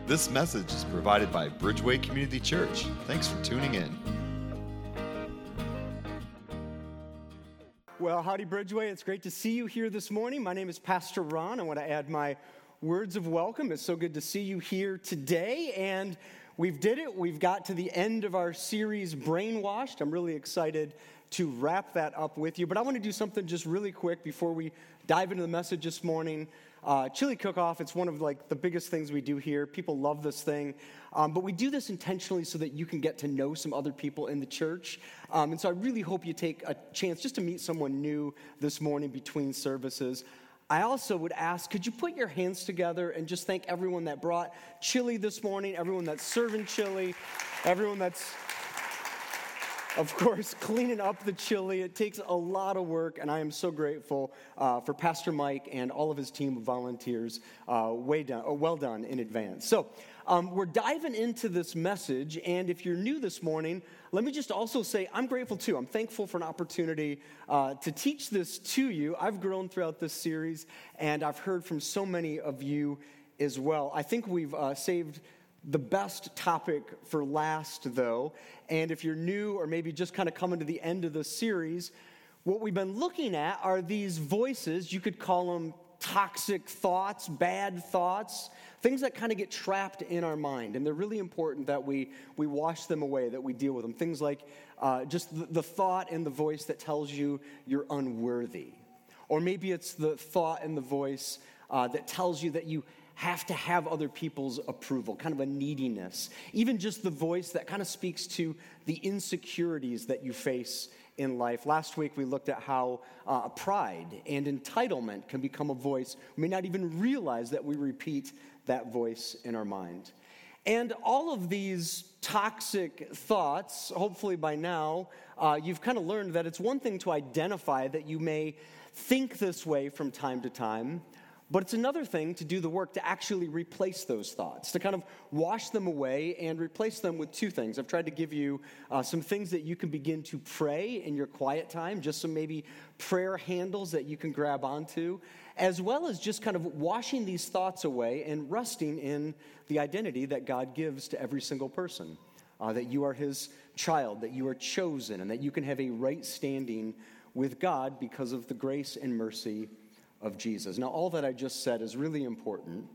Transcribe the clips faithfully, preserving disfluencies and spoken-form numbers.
This message is provided by Bridgeway Community Church. Thanks for tuning in. Well, howdy, Bridgeway. It's great to see you here this morning. My name is Pastor Ron. I want to add my words of welcome. It's so good to see you here today. And we've did it. We've got to the end of our series, Brainwashed. I'm really excited to wrap that up with you. But I want to do something just really quick before we dive into the message this morning. Uh, chili cook-off, it's one of like the biggest things we do here. People love this thing. Um, but we do this intentionally so that you can get to know some other people in the church. Um, and so I really hope you take a chance just to meet someone new this morning between services. I also would ask, could you put your hands together and just thank everyone that brought chili this morning, everyone that's serving chili, everyone that's, of course, cleaning up the chili. It takes a lot of work, and I am so grateful uh, for Pastor Mike and all of his team of volunteers. Uh, way done, oh, well done in advance. So um, we're diving into this message, and if you're new this morning, let me just also say I'm grateful too. I'm thankful for an opportunity uh, to teach this to you. I've grown throughout this series, and I've heard from so many of you as well. I think we've uh, saved the best topic for last, though, and if you're new or maybe just kind of coming to the end of the series, what we've been looking at are these voices. You could call them toxic thoughts, bad thoughts, things that kind of get trapped in our mind, and they're really important that we we wash them away, that we deal with them. Things like uh, just the, the thought and the voice that tells you you're unworthy, or maybe it's the thought and the voice uh, that tells you that you have to have other people's approval, kind of a neediness. Even just the voice that kind of speaks to the insecurities that you face in life. Last week we looked at how uh, pride and entitlement can become a voice. We may not even realize that we repeat that voice in our mind. And all of these toxic thoughts, hopefully by now, uh, you've kind of learned that it's one thing to identify that you may think this way from time to time, but it's another thing to do the work to actually replace those thoughts, to kind of wash them away and replace them with two things. I've tried to give you uh, some things that you can begin to pray in your quiet time, just some maybe prayer handles that you can grab onto, as well as just kind of washing these thoughts away and resting in the identity that God gives to every single person, uh, that you are his child, that you are chosen, and that you can have a right standing with God because of the grace and mercy of Jesus. Now, all that I just said is really important,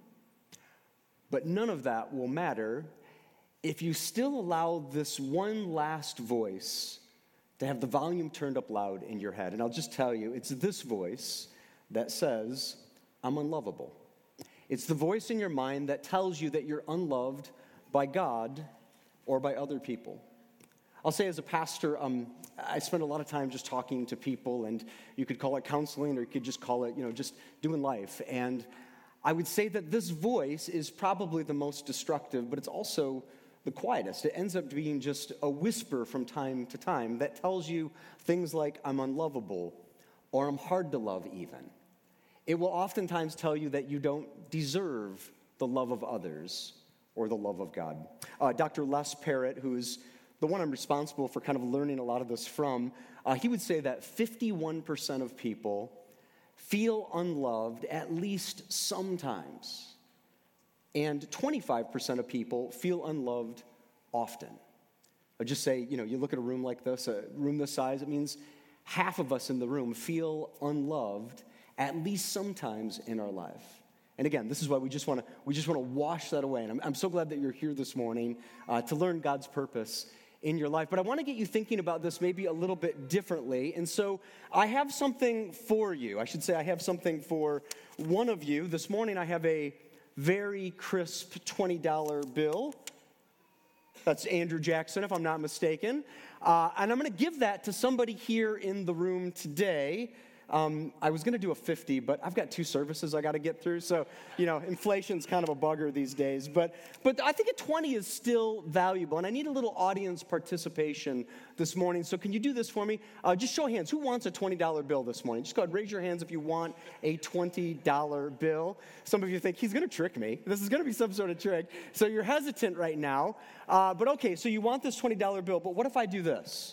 but none of that will matter if you still allow this one last voice to have the volume turned up loud in your head. And I'll just tell you, it's this voice that says, I'm unlovable. It's the voice in your mind that tells you that you're unloved by God or by other people. I'll say as a pastor, um, I spend a lot of time just talking to people, and you could call it counseling, or you could just call it, you know, just doing life. And I would say that this voice is probably the most destructive, but it's also the quietest. It ends up being just a whisper from time to time that tells you things like, I'm unlovable, or I'm hard to love even. It will oftentimes tell you that you don't deserve the love of others or the love of God. Uh, Doctor Les Parrott, who's the one I'm responsible for kind of learning a lot of this from, uh, he would say that fifty-one percent of people feel unloved at least sometimes, and twenty-five percent of people feel unloved often. I'd just say, you know, you look at a room like this, a room this size, it means half of us in the room feel unloved at least sometimes in our life. And again, this is why we just want to we just want to wash that away. And I'm, I'm so glad that you're here this morning uh, to learn God's purpose in your life. But I want to get you thinking about this maybe a little bit differently. And so I have something for you. I should say I have something for one of you. This morning I have a very crisp twenty dollar bill. That's Andrew Jackson, if I'm not mistaken. Uh, and I'm going to give that to somebody here in the room today. Um, I was going to do a fifty, but I've got two services I got to get through. So, you know, inflation's kind of a bugger these days. But but I think a twenty is still valuable. And I need a little audience participation this morning. So can you do this for me? Uh, just show of hands. Who wants a twenty dollar bill this morning? Just go ahead, raise your hands if you want a twenty dollar bill. Some of you think, he's going to trick me. This is going to be some sort of trick. So you're hesitant right now. Uh, but okay, so you want this twenty dollar bill. But what if I do this?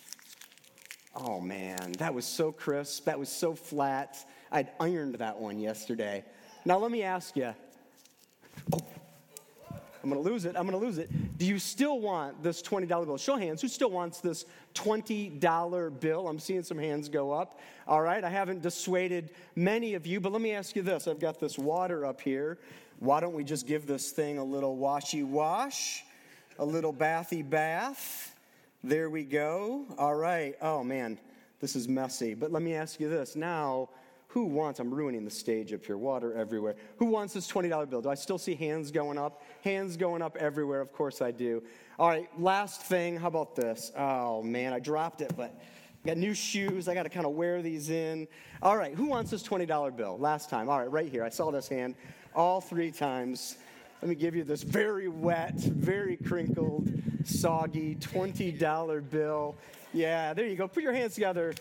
Oh, man, that was so crisp. That was so flat. I'd ironed that one yesterday. Now, let me ask you. Oh, I'm going to lose it. I'm going to lose it. Do you still want this twenty dollar bill? Show hands. Who still wants this twenty dollar bill? I'm seeing some hands go up. All right. I haven't dissuaded many of you, but let me ask you this. I've got this water up here. Why don't we just give this thing a little washy wash, a little bathy bath? There we go. All right. Oh, man, this is messy. But let me ask you this. Now, who wants, I'm ruining the stage up here, water everywhere. Who wants this twenty dollar bill? Do I still see hands going up? Hands going up everywhere. Of course I do. All right, last thing. How about this? Oh, man, I dropped it, but I got new shoes. I got to kind of wear these in. All right, who wants this twenty dollar bill? Last time. All right, right here. I saw this hand all three times. Let me give you this very wet, very crinkled, soggy twenty dollar bill. Yeah, there you go. Put your hands together.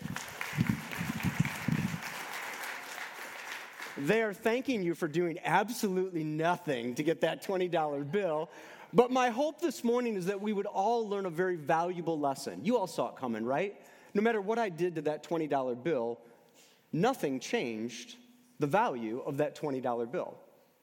They are thanking you for doing absolutely nothing to get that twenty dollar bill. But my hope this morning is that we would all learn a very valuable lesson. You all saw it coming, right? No matter what I did to that twenty dollar bill, nothing changed the value of that twenty dollar bill.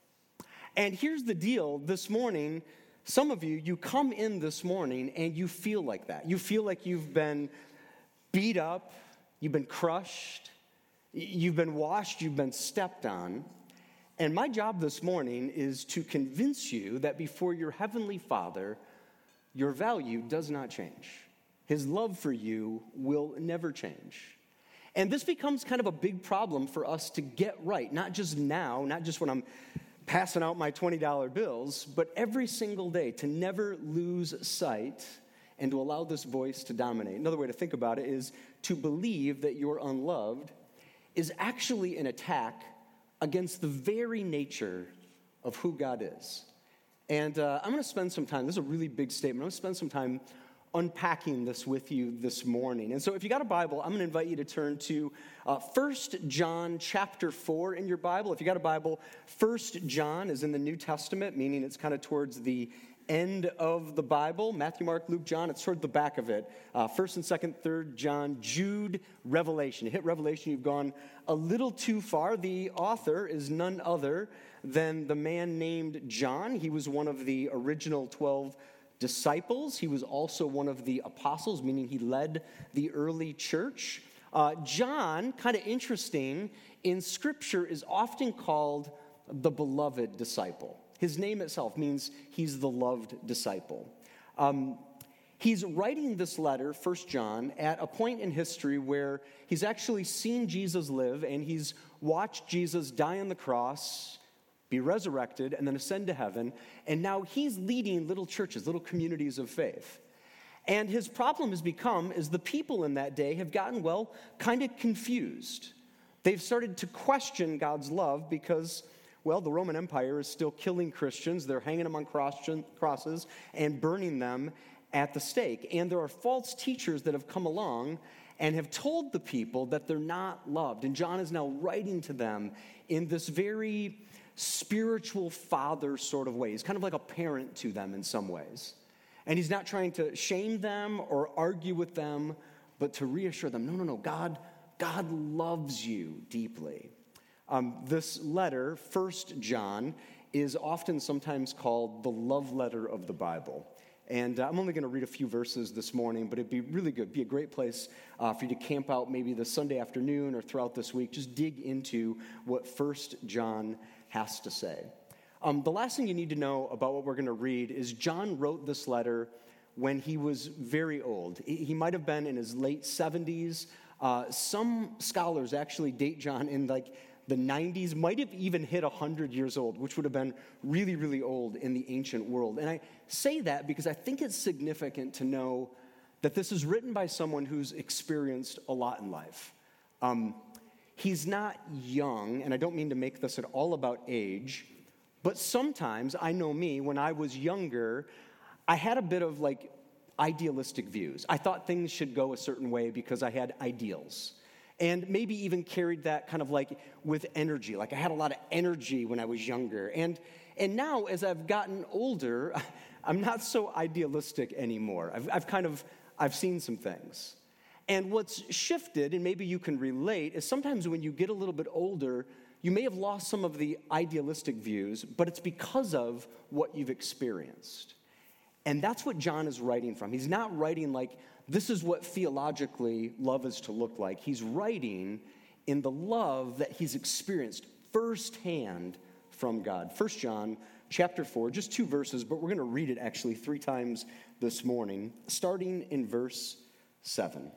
And here's the deal. This morning, some of you, you come in this morning and you feel like that. You feel like you've been beat up, you've been crushed, you've been washed, you've been stepped on. And my job this morning is to convince you that before your heavenly Father, your value does not change. His love for you will never change. And this becomes kind of a big problem for us to get right, not just now, not just when I'm passing out my twenty dollar bills, but every single day, to never lose sight and to allow this voice to dominate. Another way to think about it is to believe that you're unloved is actually an attack against the very nature of who God is. And uh, I'm going to spend some time, this is a really big statement, I'm going to spend some time unpacking this with you this morning. And so if you got a Bible, I'm going to invite you to turn to uh, First John chapter four in your Bible. If you got a Bible, First John is in the New Testament, meaning it's kind of towards the end of the Bible. Matthew, Mark, Luke, John, it's toward the back of it. Uh, first and second, third John, Jude, Revelation. You hit Revelation, you've gone a little too far. The author is none other than the man named John. He was one of the original twelve disciples. He was also one of the apostles, meaning he led the early church. Uh, John, kind of interesting, in Scripture is often called the beloved disciple. His name itself means he's the loved disciple. Um, he's writing this letter, First John, at a point in history where he's actually seen Jesus live and he's watched Jesus die on the cross, be resurrected, and then ascend to heaven. And now he's leading little churches, little communities of faith. And his problem has become is the people in that day have gotten, well, kind of confused. They've started to question God's love because, well, the Roman Empire is still killing Christians. They're hanging them on crosses and burning them at the stake. And there are false teachers that have come along and have told the people that they're not loved. And John is now writing to them in this very spiritual father sort of way. He's kind of like a parent to them in some ways. And he's not trying to shame them or argue with them, but to reassure them, no, no, no, God, God loves you deeply. Um, this letter, First John, is often sometimes called the love letter of the Bible. And uh, I'm only going to read a few verses this morning, but it'd be really good. It'd be a great place uh, for you to camp out maybe this Sunday afternoon or throughout this week. Just dig into what First John has to say. Um, the last thing you need to know about what we're going to read is John wrote this letter when he was very old. He, he might have been in his late seventies. Uh, some scholars actually date John in like the nineties, might have even hit one hundred years old, which would have been really, really old in the ancient world. And I say that because I think it's significant to know that this is written by someone who's experienced a lot in life. Um, he's not young, and I don't mean to make this at all about age, but sometimes, I know me, when I was younger, I had a bit of like idealistic views. I thought things should go a certain way because I had ideals. And maybe even carried that kind of like with energy. Like I had a lot of energy when I was younger. And and now as I've gotten older, I'm not so idealistic anymore. I've, I've kind of, I've seen some things. And what's shifted, and maybe you can relate, is sometimes when you get a little bit older, you may have lost some of the idealistic views, but it's because of what you've experienced. And that's what John is writing from. He's not writing like, this is what theologically love is to look like. He's writing in the love that he's experienced firsthand from God. First John chapter four, just two verses, but we're going to read it actually three times this morning, starting in verse seven.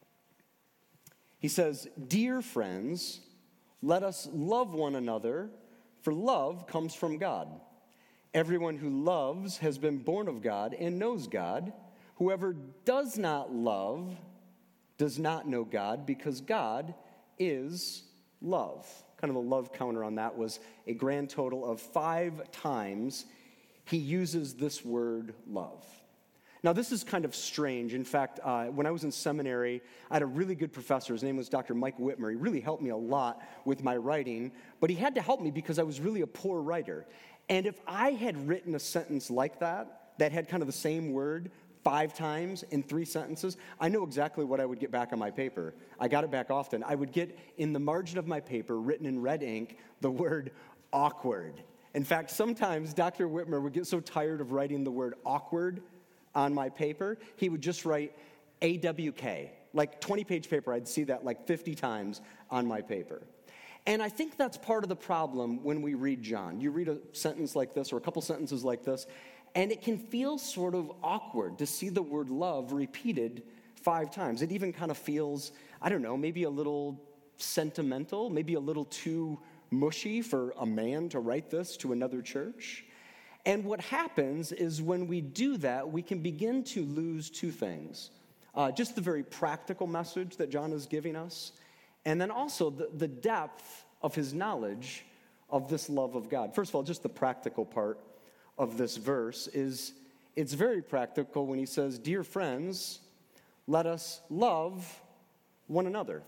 He says, "Dear friends, let us love one another, for love comes from God. Everyone who loves has been born of God and knows God. Whoever does not love does not know God, because God is love." Kind of a love counter on that was a grand total of five times he uses this word love. Now, this is kind of strange. In fact, uh, when I was in seminary, I had a really good professor. His name was Doctor Mike Whitmer. He really helped me a lot with my writing, but he had to help me because I was really a poor writer. And if I had written a sentence like that, that had kind of the same word five times in three sentences, I know exactly what I would get back on my paper. I got it back often. I would get in the margin of my paper, written in red ink, the word awkward. In fact, sometimes Doctor Whitmer would get so tired of writing the word awkward on my paper, he would just write A W K. Like twenty-page paper, I'd see that like fifty times on my paper. And I think that's part of the problem when we read John. You read a sentence like this or a couple sentences like this, and it can feel sort of awkward to see the word love repeated five times. It even kind of feels, I don't know, maybe a little sentimental, maybe a little too mushy for a man to write this to another church. And what happens is when we do that, we can begin to lose two things. Uh, just the very practical message that John is giving us, and then also the, the depth of his knowledge of this love of God. First of all, just the practical part of this verse is, it's very practical when he says, "Dear friends, let us love one another."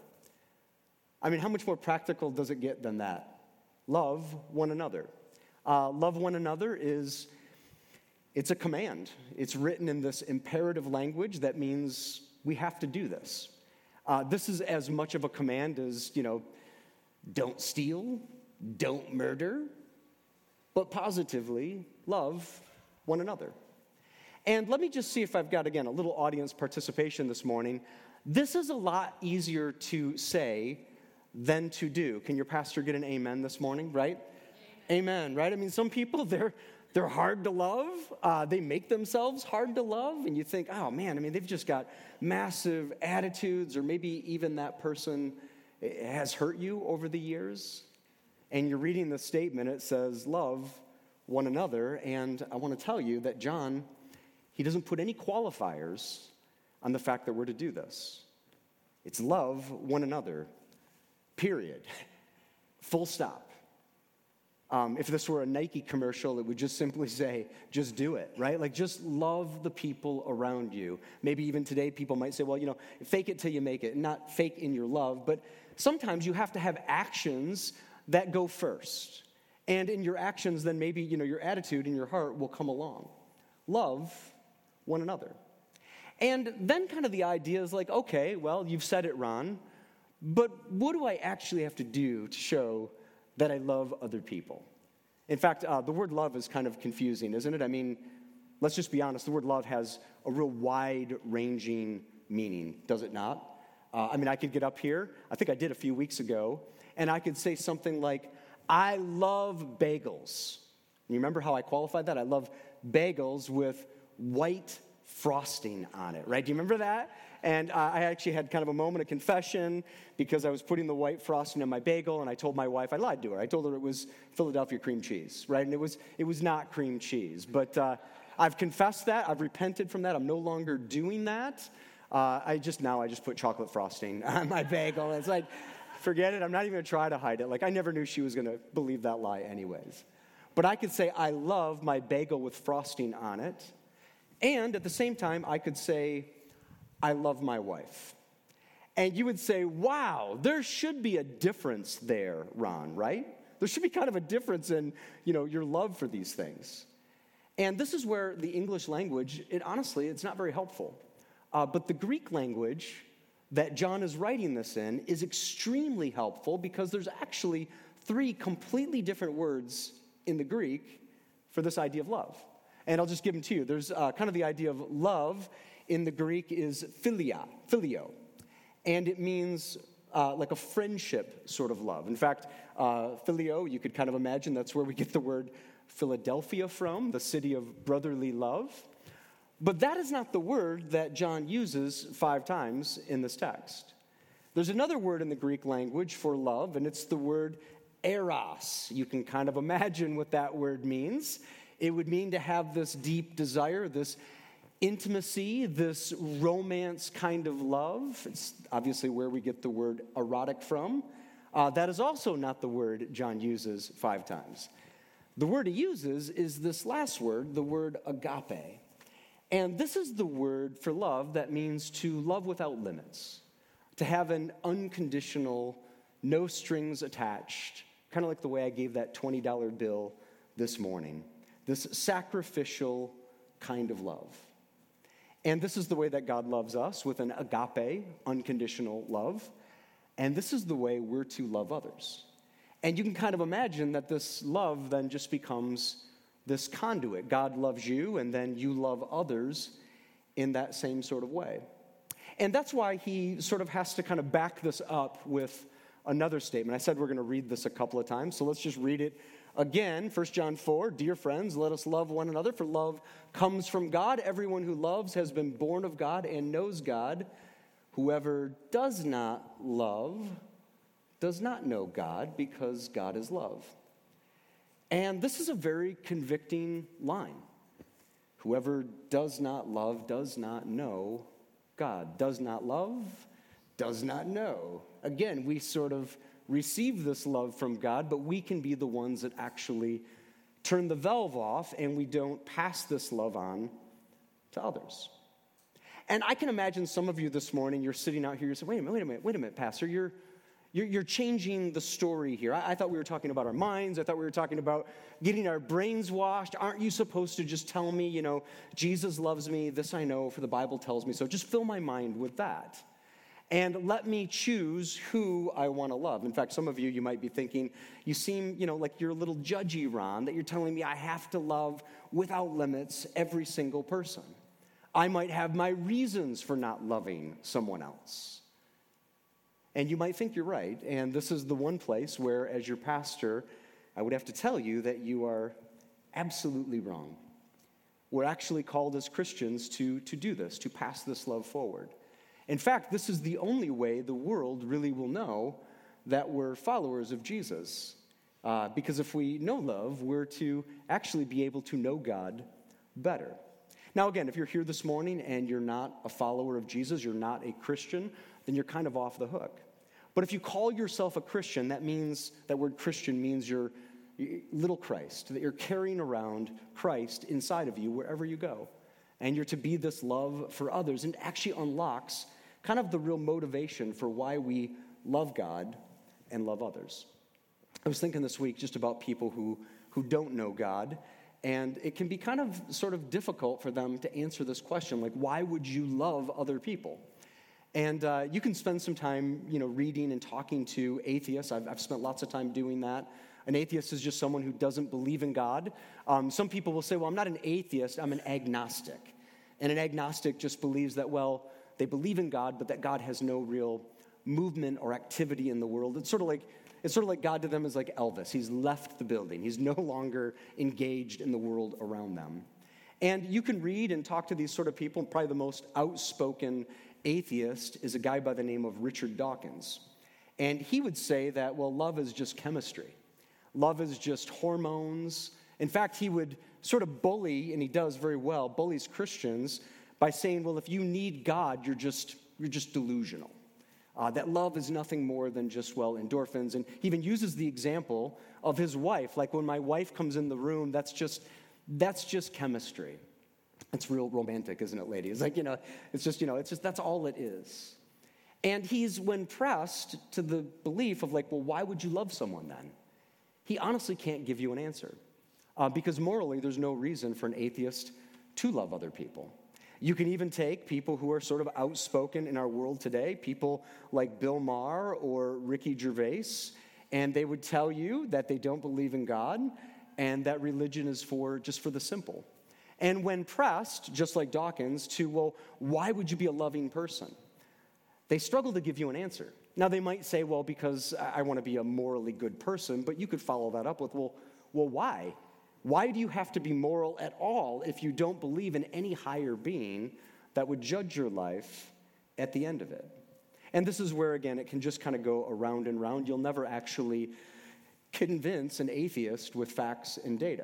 I mean, how much more practical does it get than that? Love one another. Uh, love one another is, it's a command. It's written in this imperative language that means we have to do this. Uh, this is as much of a command as, you know, don't steal, don't murder, but positively love one another. And let me just see if I've got, again, a little audience participation this morning. This is a lot easier to say than to do. Can your pastor get an amen this morning, right? Amen, right? I mean, some people, they're they're hard to love. Uh, they make themselves hard to love. And you think, oh, man, I mean, they've just got massive attitudes, or maybe even that person has hurt you over the years. And you're reading the statement, it says, love one another. And I want to tell you that John, he doesn't put any qualifiers on the fact that we're to do this. It's love one another, period. Full stop. Um, if this were a Nike commercial, it would just simply say, just do it, right? Like, just love the people around you. Maybe even today people might say, well, you know, fake it till you make it, not fake in your love. But sometimes you have to have actions that go first. And in your actions, then maybe, you know, your attitude and your heart will come along. Love one another. And then kind of the idea is like, okay, well, you've said it, Ron, but what do I actually have to do to show that I love other people? In fact, uh, the word love is kind of confusing, isn't it? I mean, let's just be honest. The word love has a real wide-ranging meaning, does it not? Uh, I mean, I could get up here, I think I did a few weeks ago, and I could say something like, I love bagels. You remember how I qualified that? I love bagels with white frosting on it, right? Do you remember that? And uh, I actually had kind of a moment of confession because I was putting the white frosting on my bagel, and I told my wife, I lied to her. I told her it was Philadelphia cream cheese, right? And it was it was not cream cheese. But uh, I've confessed that. I've repented from that. I'm no longer doing that. Uh, I just now I just put chocolate frosting on my bagel. It's like, forget it. I'm not even going to try to hide it. Like, I never knew she was going to believe that lie anyways. But I could say I love my bagel with frosting on it. And at the same time, I could say, I love my wife. And you would say, wow, there should be a difference there, Ron, right? There should be kind of a difference in, you know, your love for these things. And this is where the English language, it honestly, it's not very helpful. Uh, but the Greek language that John is writing this in is extremely helpful because there's actually three completely different words in the Greek for this idea of love. And I'll just give them to you. There's uh, kind of the idea of love in the Greek is philia, philio. And it means uh, like a friendship sort of love. In fact, uh, philio, you could kind of imagine that's where we get the word Philadelphia from, the city of brotherly love. But that is not the word that John uses five times in this text. There's another word in the Greek language for love, and it's the word eros. You can kind of imagine what that word means. It would mean to have this deep desire, this intimacy, this romance kind of love. It's obviously where we get the word erotic from. Uh, that is also not the word John uses five times. The word he uses is this last word, the word agape. And this is the word for love that means to love without limits, to have an unconditional, no strings attached, kind of like the way I gave that twenty dollar bill this morning, this sacrificial kind of love. And this is the way that God loves us, with an agape, unconditional love. And this is the way we're to love others. And you can kind of imagine that this love then just becomes this conduit. God loves you, and then you love others in that same sort of way. And that's why he sort of has to kind of back this up with another statement. I said we're going to read this a couple of times, so let's just read it again. First John four, dear friends, let us love one another, for love comes from God. Everyone who loves has been born of God and knows God. Whoever does not love does not know God, because God is love. And this is a very convicting line. Whoever does not love does not know God. Does not love, does not know. Again, we sort of receive this love from God, but we can be the ones that actually turn the valve off, and we don't pass this love on to others. And I can imagine some of you this morning, you're sitting out here, you're saying, wait a minute, wait a minute, wait a minute, Pastor, you're You're, you're changing the story here. I, I thought we were talking about our minds. I thought we were talking about getting our brains washed. Aren't you supposed to just tell me, you know, Jesus loves me, this I know, for the Bible tells me so. Just fill my mind with that. And let me choose who I want to love. In fact, some of you, you might be thinking, you seem, you know, like you're a little judgy, Ron, that you're telling me I have to love without limits every single person. I might have my reasons for not loving someone else. And you might think you're right, and this is the one place where, as your pastor, I would have to tell you that you are absolutely wrong. We're actually called as Christians to, to do this, to pass this love forward. In fact, this is the only way the world really will know that we're followers of Jesus. Uh, because if we know love, we're to actually be able to know God better. Now, again, if you're here this morning and you're not a follower of Jesus, you're not a Christian, then you're kind of off the hook. But if you call yourself a Christian, that means, that word Christian means you're little Christ, that you're carrying around Christ inside of you wherever you go. And you're to be this love for others, and it actually unlocks kind of the real motivation for why we love God and love others. I was thinking this week just about people who, who don't know God, and it can be kind of sort of difficult for them to answer this question, like, why would you love other people? And uh, you can spend some time, you know, reading and talking to atheists. I've, I've spent lots of time doing that. An atheist is just someone who doesn't believe in God. Um, some people will say, well, I'm not an atheist, I'm an agnostic. And an agnostic just believes that, well, they believe in God, but that God has no real movement or activity in the world. It's sort of like It's sort of like God to them is like Elvis. He's left the building. He's no longer engaged in the world around them. And you can read and talk to these sort of people. Probably the most outspoken atheist is a guy by the name of Richard Dawkins. And he would say that, well, love is just chemistry. Love is just hormones. In fact, he would sort of bully, and he does very well, bullies Christians by saying, well, if you need God, you're just you're just delusional. Uh, that love is nothing more than just, well, endorphins. And he even uses the example of his wife. Like when my wife comes in the room, that's just that's just chemistry. It's real romantic, isn't it, ladies? Like, you know, it's just, you know, it's just, that's all it is. And he's, when pressed to the belief of like, well, why would you love someone then? He honestly can't give you an answer. Uh, because morally, there's no reason for an atheist to love other people. You can even take people who are sort of outspoken in our world today, people like Bill Maher or Ricky Gervais, And they would tell you that they don't believe in God and that religion is for just for the simple. And when pressed, just like Dawkins, to, well, why would you be a loving person? They struggle to give you an answer. Now, they might say, well, because I want to be a morally good person, but you could follow that up with, well, well, why? Why do you have to be moral at all if you don't believe in any higher being that would judge your life at the end of it? And this is where, again, it can just kind of go around and round. You'll never actually convince an atheist with facts and data.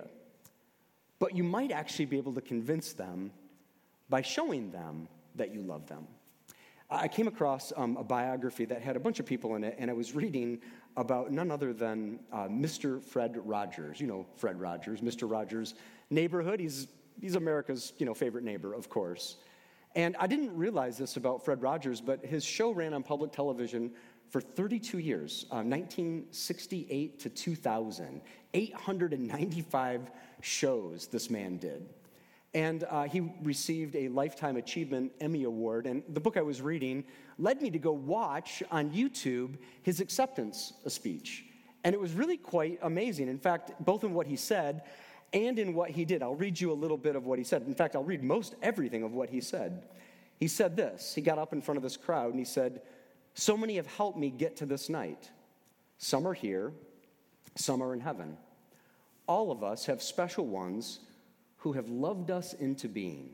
But you might actually be able to convince them by showing them that you love them. I came across um, a biography that had a bunch of people in it, and I was reading about none other than uh, Mister Fred Rogers. You know Fred Rogers, Mister Rogers' neighborhood. He's, he's America's you know, favorite neighbor, of course. And I didn't realize this about Fred Rogers, but his show ran on public television for thirty-two years, uh, nineteen sixty-eight to two thousand. eight hundred ninety-five shows this man did. And uh, he received a Lifetime Achievement Emmy Award. And the book I was reading led me to go watch on YouTube his acceptance speech. And it was really quite amazing. In fact, both in what he said and in what he did. I'll read you a little bit of what he said. In fact, I'll read most everything of what he said. He said this. He got up in front of this crowd and he said, "So many have helped me get to this night. Some are here, some are in heaven. All of us have special ones who have loved us into being.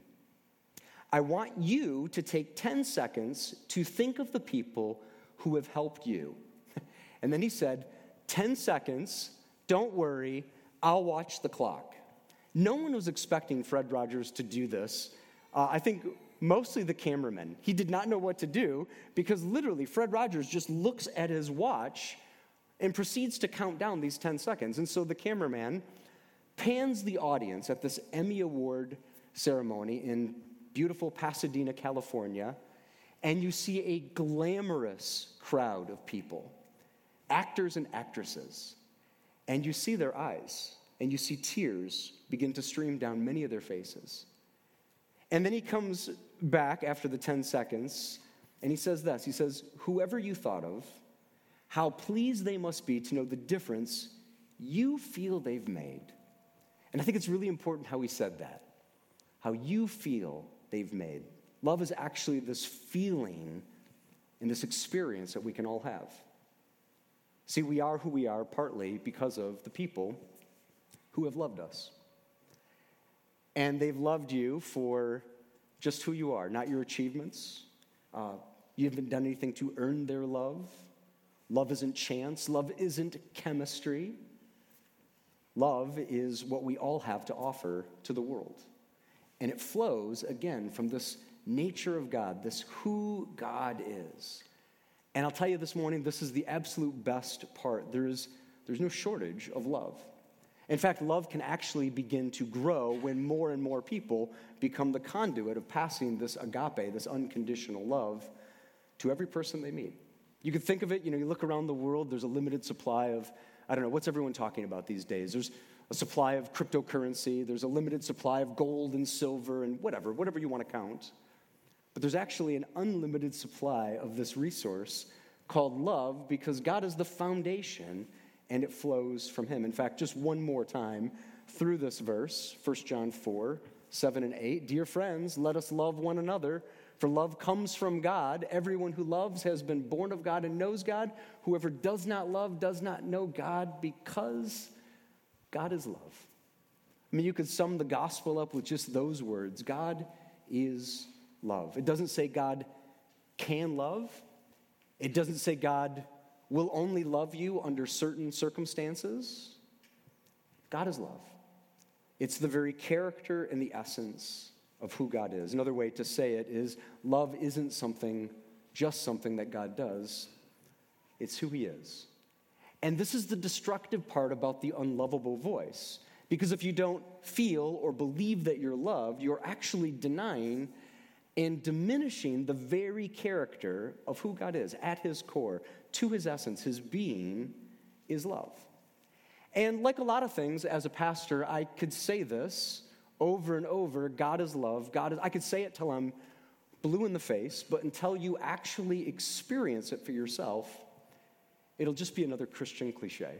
I want you to take ten seconds to think of the people who have helped you." And then he said, ten seconds, don't worry, I'll watch the clock. No one was expecting Fred Rogers to do this. Uh, I think mostly the cameraman. He did not know what to do because literally Fred Rogers just looks at his watch and proceeds to count down these ten seconds. And so the cameraman pans the audience at this Emmy Award ceremony in beautiful Pasadena, California, and you see a glamorous crowd of people, actors and actresses, and you see their eyes, and you see tears begin to stream down many of their faces. And then he comes back after the ten seconds, and he says this. He says, "Whoever you thought of, how pleased they must be to know the difference you feel they've made." And I think it's really important how he said that, how you feel they've made. Love is actually this feeling and this experience that we can all have. See, we are who we are partly because of the people who have loved us. And they've loved you for just who you are, not your achievements. Uh, you haven't done anything to earn their love. Love isn't chance. Love isn't chemistry. Love is what we all have to offer to the world. And it flows, again, from this nature of God, this who God is. And I'll tell you this morning, this is the absolute best part. There is, there's no shortage of love. In fact, love can actually begin to grow when more and more people become the conduit of passing this agape, this unconditional love, to every person they meet. You can think of it, you know, you look around the world, there's a limited supply of, I don't know, what's everyone talking about these days? There's a supply of cryptocurrency, there's a limited supply of gold and silver and whatever, whatever you want to count. But there's actually an unlimited supply of this resource called love because God is the foundation and it flows from him. In fact, just one more time through this verse, First John four, seven and eight, "Dear friends, let us love one another, for love comes from God. Everyone who loves has been born of God and knows God. Whoever does not love does not know God because God is love." I mean, you could sum the gospel up with just those words. God is love. It doesn't say God can love. It doesn't say God will only love you under certain circumstances. God is love. It's the very character and the essence of who God is. Another way to say it is love isn't something, just something that God does. It's who he is. And this is the destructive part about the unlovable voice. Because if you don't feel or believe that you're loved, you're actually denying and diminishing the very character of who God is at his core, to his essence. His being is love. And like a lot of things, as a pastor, I could say this over and over: God is love. God is, I could say it till I'm blue in the face, but until you actually experience it for yourself, it'll just be another Christian cliche.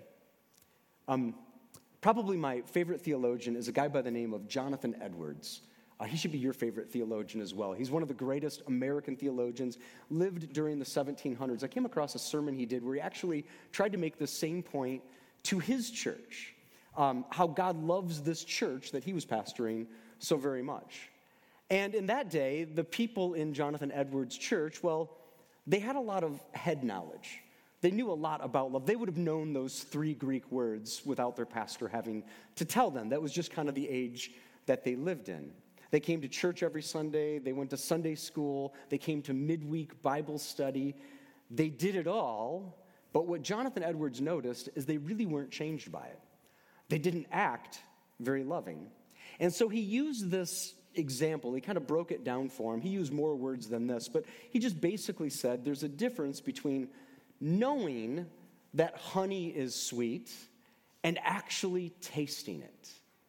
Um, probably my favorite theologian is a guy by the name of Jonathan Edwards. Uh, he should be your favorite theologian as well. He's one of the greatest American theologians, lived during the seventeen hundreds. I came across a sermon he did where he actually tried to make the same point to his church, um, how God loves this church that he was pastoring so very much. And in that day, the people in Jonathan Edwards' church, well, they had a lot of head knowledge. They knew a lot about love. They would have known those three Greek words without their pastor having to tell them. That was just kind of the age that they lived in. They came to church every Sunday. They went to Sunday school. They came to midweek Bible study. They did it all, but what Jonathan Edwards noticed is they really weren't changed by it. They didn't act very loving. And so he used this example. He kind of broke it down for him. He used more words than this, but he just basically said there's a difference between knowing that honey is sweet and actually tasting it.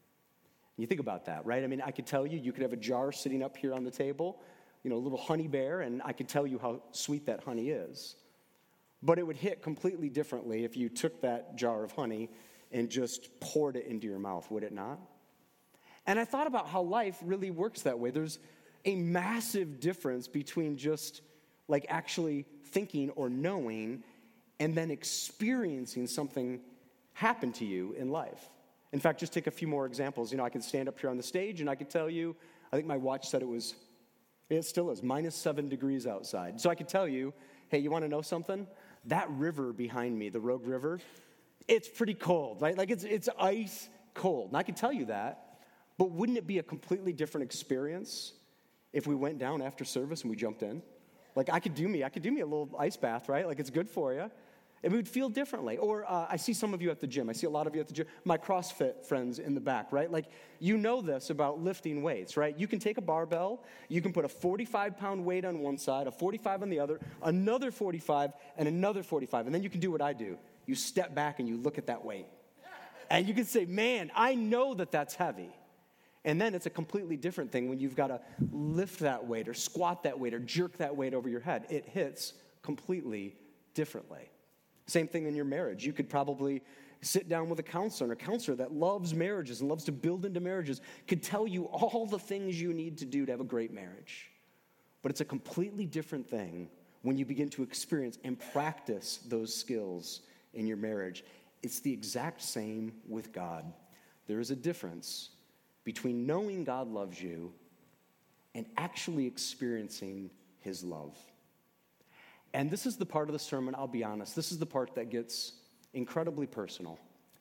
You think about that, right? I mean, I could tell you, you could have a jar sitting up here on the table, you know, a little honey bear, and I could tell you how sweet that honey is. But it would hit completely differently if you took that jar of honey and just poured it into your mouth, would it not? And I thought about how life really works that way. There's a massive difference between just like actually thinking or knowing and then experiencing something happen to you in life. In fact, just take a few more examples. You know, I could stand up here on the stage and I could tell you, I think my watch said it was, it still is, minus seven degrees outside. So I could tell you, hey, you want to know something? That river behind me, the Rogue River, it's pretty cold, right? Like it's it's ice cold. And I could tell you that, but wouldn't it be a completely different experience if we went down after service and we jumped in? Like I could do me, I could do me a little ice bath, right? Like it's good for you. It would feel differently. Or uh, I see some of you at the gym. I see a lot of you at the gym. My CrossFit friends in the back, right? Like you know this about lifting weights, right? You can take a barbell. You can put a forty-five pound weight on one side, a forty-five on the other, another forty-five, and another forty-five. And then you can do what I do. You step back and you look at that weight. And you can say, man, I know that that's heavy. And then it's a completely different thing when you've got to lift that weight or squat that weight or jerk that weight over your head. It hits completely differently. Same thing in your marriage. You could probably sit down with a counselor, and a counselor that loves marriages and loves to build into marriages could tell you all the things you need to do to have a great marriage. But it's a completely different thing when you begin to experience and practice those skills in your marriage. It's the exact same with God. There is a difference between knowing God loves you and actually experiencing his love. And this is the part of the sermon, I'll be honest, this is the part that gets incredibly personal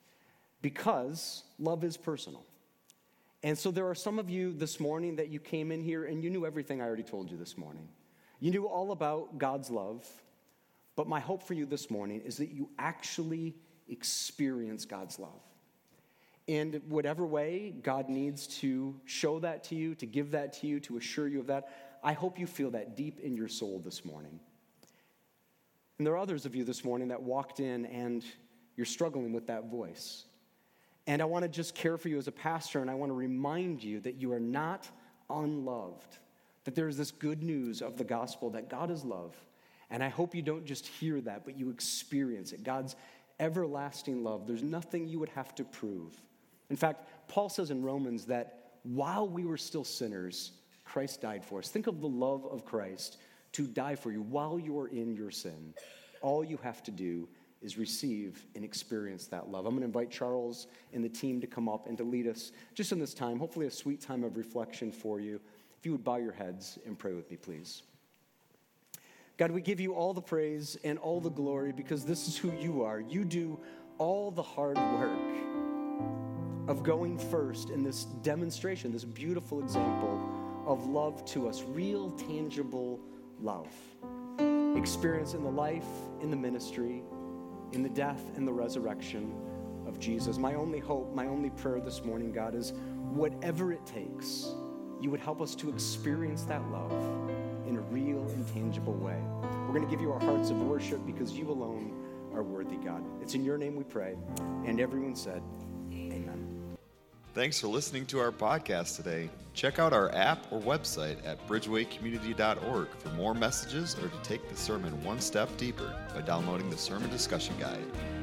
because love is personal. And so there are some of you this morning that you came in here and you knew everything I already told you this morning. You knew all about God's love, but my hope for you this morning is that you actually experience God's love. In whatever way God needs to show that to you, to give that to you, to assure you of that, I hope you feel that deep in your soul this morning. And there are others of you this morning that walked in and you're struggling with that voice. And I want to just care for you as a pastor, and I want to remind you that you are not unloved, that there is this good news of the gospel that God is love. And I hope you don't just hear that, but you experience it. God's everlasting love. There's nothing you would have to prove. In fact, Paul says in Romans that while we were still sinners, Christ died for us. Think of the love of Christ to die for you while you're in your sin. All you have to do is receive and experience that love. I'm going to invite Charles and the team to come up and to lead us just in this time, hopefully a sweet time of reflection for you. If you would bow your heads and pray with me, please. God, we give you all the praise and all the glory because this is who you are. You do all the hard work of going first in this demonstration, this beautiful example of love to us, real, tangible love. Experience in the life, in the ministry, in the death and the resurrection of Jesus. My only hope, my only prayer this morning, God, is whatever it takes, you would help us to experience that love in a real and tangible way. We're going to give you our hearts of worship because you alone are worthy, God. It's in your name we pray. And everyone said, amen. Thanks for listening to our podcast today. Check out our app or website at bridgeway community dot org for more messages or to take the sermon one step deeper by downloading the Sermon Discussion Guide.